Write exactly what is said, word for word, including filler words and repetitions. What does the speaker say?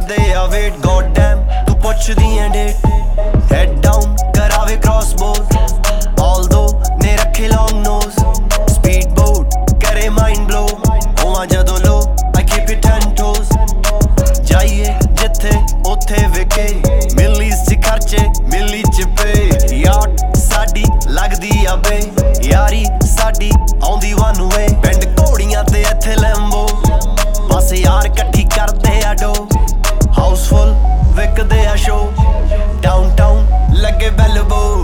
ਕਰਦੇ ਆ wait God dam ਤੂੰ ਪੁੱਛਦੀ ਐ ਡੇਟ ਹੈਡ ਡਾਊਨ ਕਰਾਵੇ ਕ੍ਰਾਸ ਬੋਰਡ ਆਲਦੋ ਨੇ ਰੱਖੇ ਲੌਂਗ ਨੋਜ਼ ਸਪੀਡ ਬੋਟ ਕਰੇ ਮਾਈਂਡ ਬਲੋ ਹੋਵਾਂ ਜਦੋਂ low I keep it ten toes ਜਾਈਏ ਜਿੱਥੇ ਉੱਥੇ ਵਿਕੇ ਮਿਲੀਜ਼ ਚ ਖਰਚੇ ਮਿਲੀ ਚ ਪੇ ਯਾਰ ਸਾਡੀ ਲੱਗਦੀ ਆ ਬੇ ਯਾਰੀ ਸਾਡੀ ਆਉਂਦੀ ਵਨ ਵੇ ਪਿੰਡ ਘੋੜੀਆਂ ਤੇ ਇੱਥੇ ਲੈਂਬੋ ਬਸ ਯਾਰ ਇਕੱਠੀ ਕਰਦੇ ਆ ਡੋ ਹਾਊਸਫੁੱਲ ਵਿਕਦੇ ਆ ਸ਼ੋ ਡਾਊਨ ਟਾਊਨ ਲੱਗੇ ਬੈਲਬੋ